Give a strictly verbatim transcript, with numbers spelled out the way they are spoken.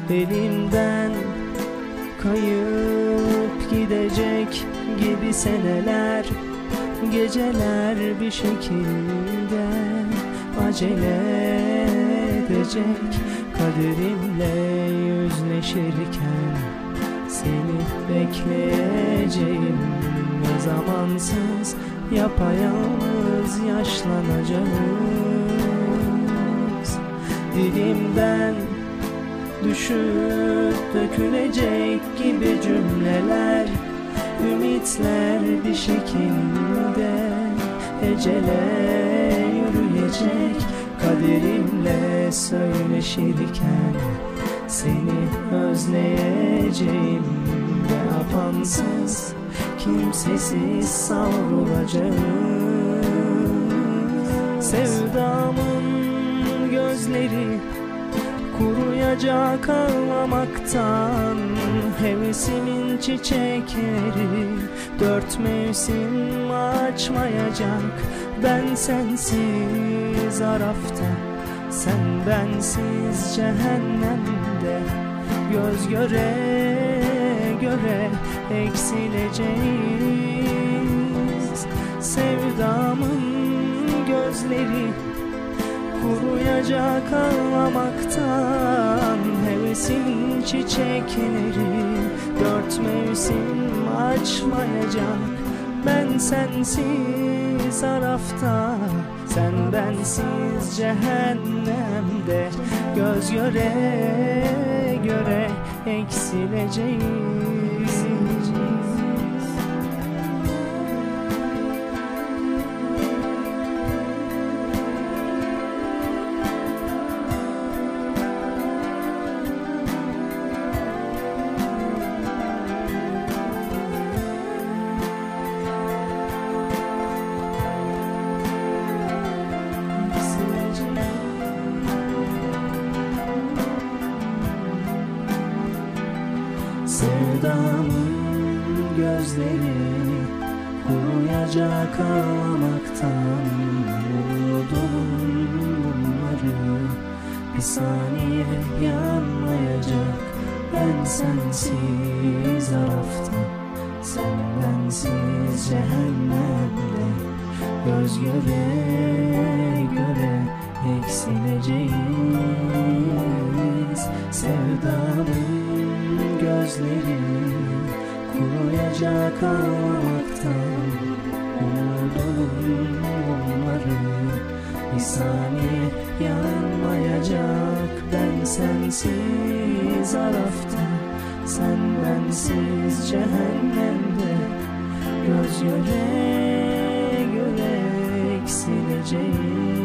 Elimden kayıp gidecek gibi seneler, geceler bir şekilde acele edecek. Kaderimle yüzleşirken seni bekleyeceğim. Ne zamansız yapayalnız yaşlanacağız. Dilimden düşüp dökülecek gibi cümleler, ümitler bir şekilde ecele yürüyecek. Kaderimle söyleşirken seni özleyeceğim ve apansız, kimsesiz savrulacağım. Sevdamın gözleri kuruyacak ağlamaktan, hevesimin çiçekleri dört mevsim açmayacak. Ben sensiz Araf'ta, sen bensiz cehennemde, göz göre göre eksileceğiz. Sevdamın gözleri kuruyacak ağlamaktan, hevesimin çiçekleri dört mevsim açmayacak. Ben sensiz Araf'ta, sen bensiz cehennemde, göz göre göre eksileceğiz. Sevdamın gözleri kuruyacak ağlamaktan, umudumun mumları bir saniye yanmayacak. Ben sensiz Araf'ta, sen bensiz cehennemde, göz göre göre eksileceğiz. Sevdamın gözleri kuruyacak ağlamaktan, umudumun mumları bir saniye yanmayacak. Ben sensiz Araf'ta, sen bensiz cehennemde, göz göre göre eksileceğiz.